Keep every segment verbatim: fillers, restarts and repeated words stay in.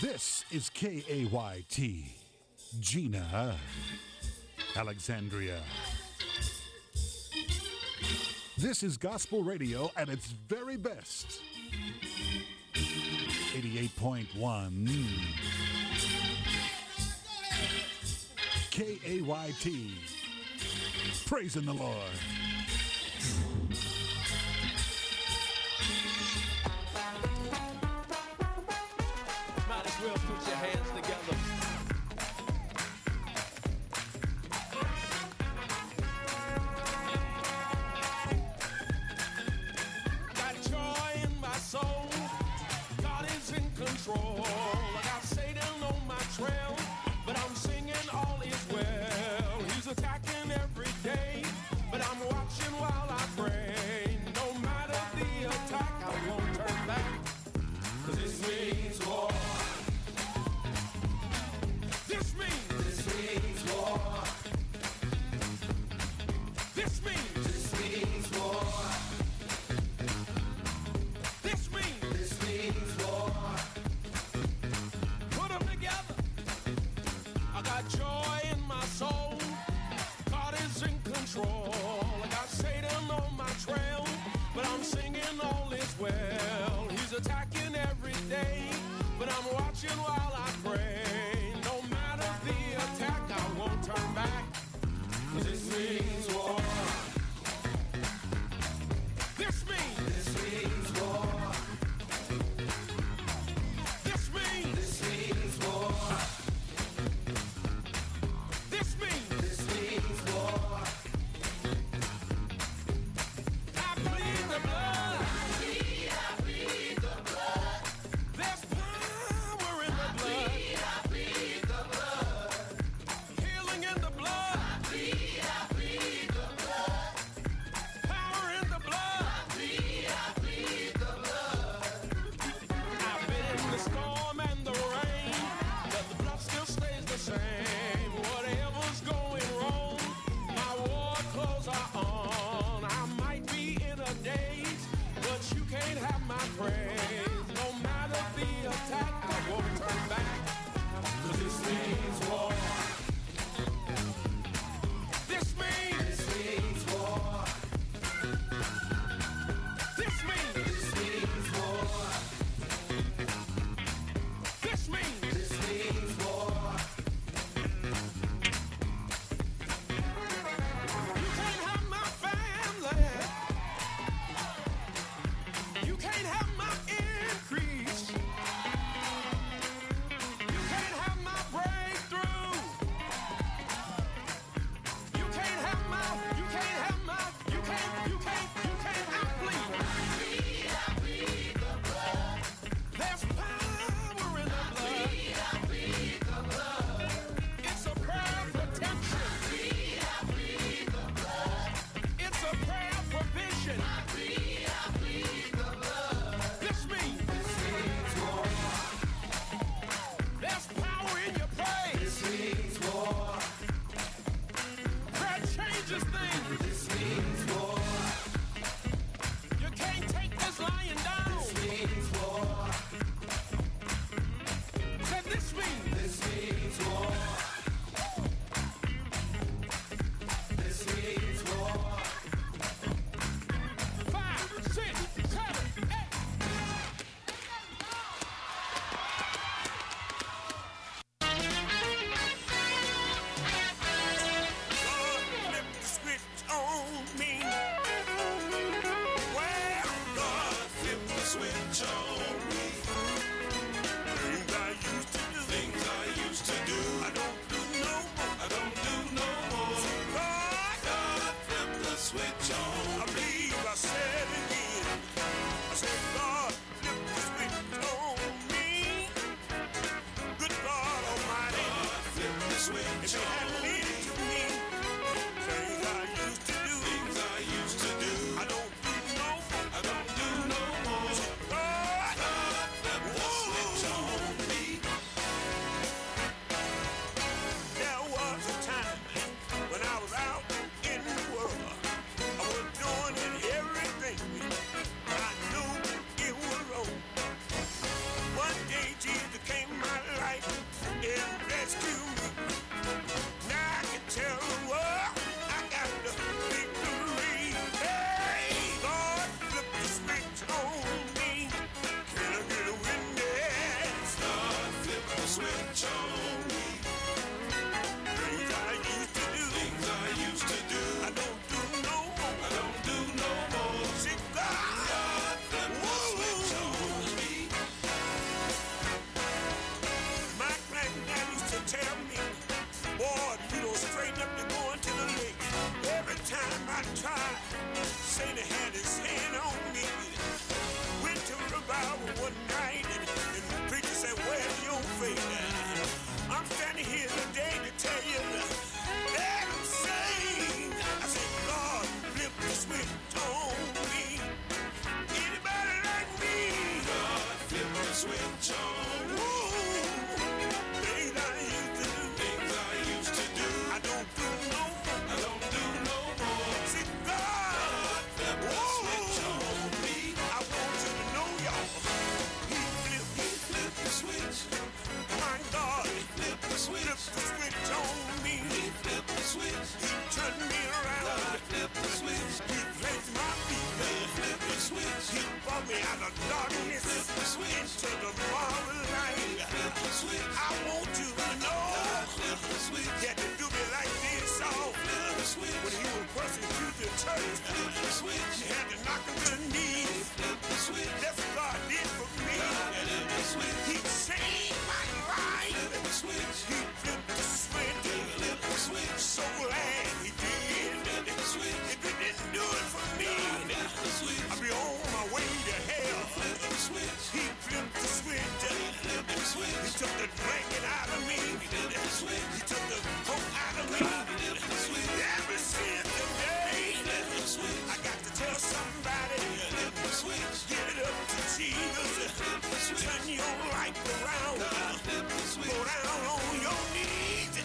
This is K A Y T, Gina, Alexandria. This is gospel radio at its very best. eighty-eight point one K A Y T. Praising the Lord. Might as well put your hands together. Got joy in my soul. God is in control. I got Satan on my trail, but I'm singing all is well. He's attacking every day, but I'm watching switch on. Ooh, things I used to do. Things I used to do. I don't do no more. I don't do no more. See, God, flip the switch on me. I want you to know, y'all. He flipped, he flipped the switch. My God, he flipped the switch. Flipped the switch on me. He flipped the switch. He turned me around. God flipped the switch. He placed my feet. He flipped the switch. He brought me out of darkness. Flip the switch to the marvelous light. Flip the switch. I want you to know. God flip the switch. He had to do me like this, Saul. Flip the switch. When he was persecuting the church. Flip the switch. He had to knock him to the knees. Flip the switch. That's what God did for me. God flip the switch. He changed my life. Flip the switch. He flipped the switch. He flipped the switch. So glad he did. Flip the switch. If he didn't do it for me, God flip the switch. I'd be on my way to hell. Flip the switch. He flipped the switch. He flipped the switch. He took the drinking out of me. He did the switch. He took the coke out of me. He did the switch. Ever since the day, he flipped the switch. I got to tell somebody. He flipped the switch. Give it up to Jesus. He flipped the switch. Turn your life around. God flipped the switch. Go down on your knees.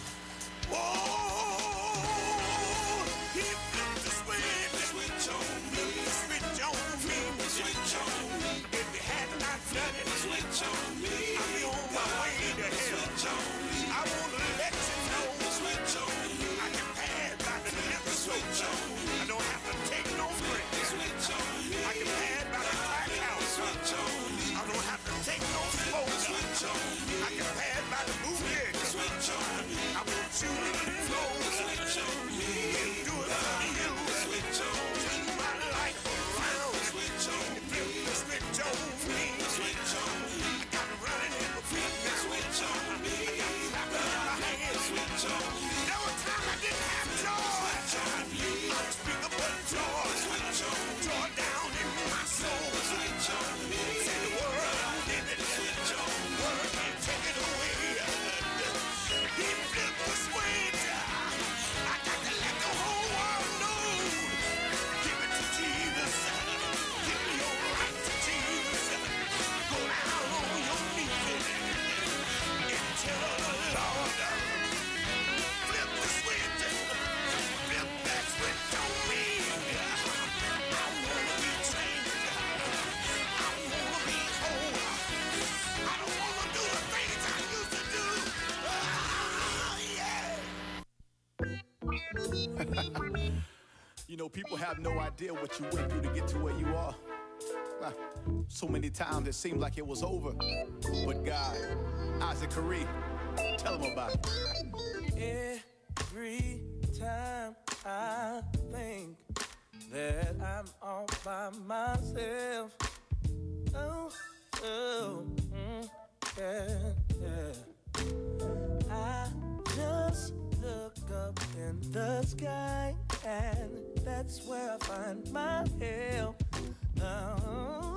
Whoa! He flipped the switch. The switch on me. The switch on me. The switch on me. If he had not done it, the switch on me. I'd be on my way to hell. Switch on me. I want to let you know. The switch on me. I can pass by the left switch on me. I don't have to take no break. The switch on me. I can pass by the crack house. Switch on me. I don't have to take no smoke. The switch on me. I can pass by the bootleg. The switch on me. I want you to know. The switch on me. Do it for you. The switch on me. Turn my life around. The switch on me. The switch on me. The switch on me. I got me running in my feet. The switch on me. I got me clapping in my hands. The switch on me. There was time I didn't have joy. Unspeakable joy. The switch on me. Joy down in my soul. The switch on me. Say the world did it. The switch on me. Word can't take it away. He flipped the switch. I got to let the whole world know. Give it to Jesus. Give your right to Jesus. Go down on your knees and tell the Lord. Flip the switch. Flip that switch on me. I wanna be changed. I wanna be whole. I don't wanna do the things I used to do. Ah, yeah. You know, people have no idea what you went through to get to where you are. Ah, So many times it seemed like it was over. But God, Isaac Curry, tell him about it. Every time I think that I'm all by myself, oh, oh, mm, yeah, yeah. I just look up in the sky, and that's where I find my help. Oh,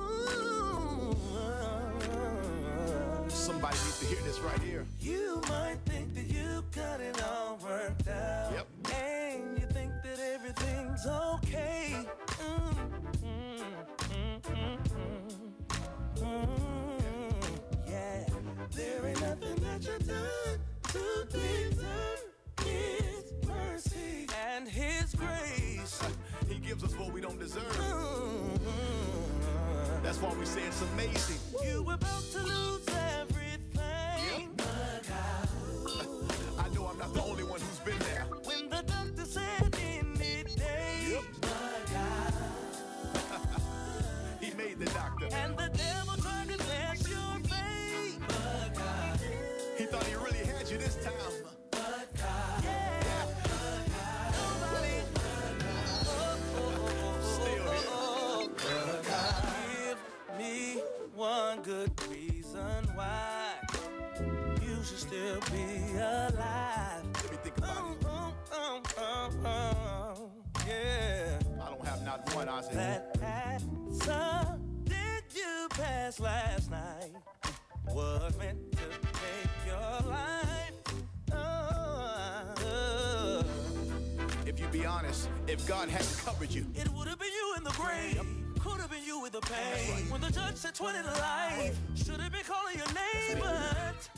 Somebody needs to hear this right here. you might think that you got it all worked out. Yep. And you think that everything's okay. Mm, mm, mm, mm, mm, mm. Yeah, there ain't nothing that you've done to deserve His mercy and His grace. He gives us what we don't deserve. Mm, That's why we say it's amazing. You were about to lose everything. But God, I know I'm not the only one who's been there. when the doctor said any day, but God, He made the doctor. and the devil tried to test your faith, but God, He thought he really had you this time. but God, yeah, but God, nobody, oh, oh, oh, Still here. oh, but God, give me one good reason why you should still be alive. Let me think about it. Oh, oh, oh, oh, oh, yeah. I don't have not one, Isaac. That answer did you pass last night was meant to take your life. Oh, oh. If you be honest, if God hadn't covered you, It would have been you in the grave. Could could have been you with the pain. When the judge said twenty to life, should have been calling your name, but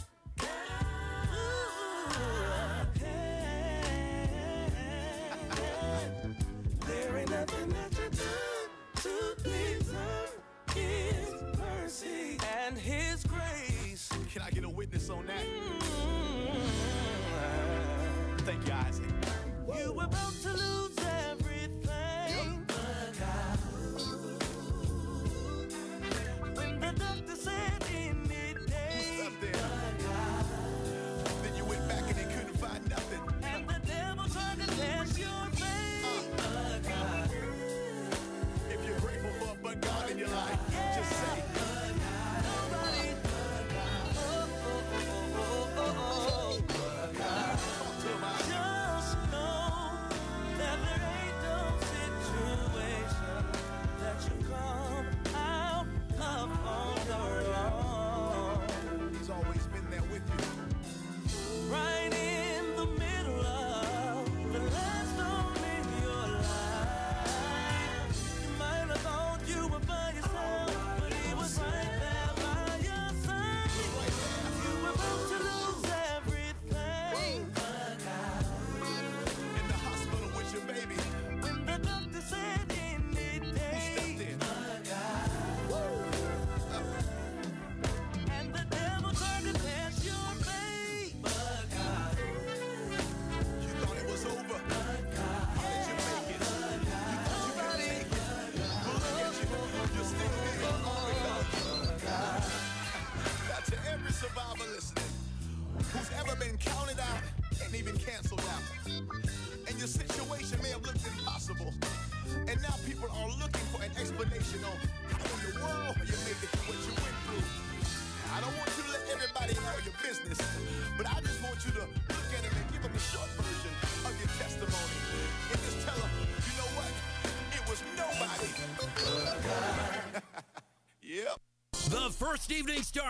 there ain't nothing that you done to deserve His mercy and His grace. Can I get a witness on that? Thank you, Isaac. You were about to lose everything, but God. When the doctor said any day, but God. Then you went back and they couldn't find nothing. And the devil tried to test your faith, uh, but God. If you're grateful for but God in your life, yeah. Just say, but God. Nobody but God. Oh, oh, oh, oh, oh, oh, but God. Talk to him, Isaac. Just know that there ain't no situation that you come out of on your own. He's always been there with you. Right in the middle of the last storm in your life. You might have thought you were by yourself, but He was right there by your side. You were about to lose everything, but God. In the hospital with your baby. When the doctor said any day, Stepped in. but God. And the devil tried to test your faith, but God. You thought it was over. How did you make it? You thought you could take it. But look at you. You're still here. Now to every survivor listening who's ever been counted out and even canceled out, and your situation may have looked impossible, and now people are looking for an explanation on how in the world you made it through what you went through. I don't want you to let everybody know your business, but I just want you to look at them and give them a short version of your testimony and just tell them, you know what? It was nobody. Yep. The first evening star.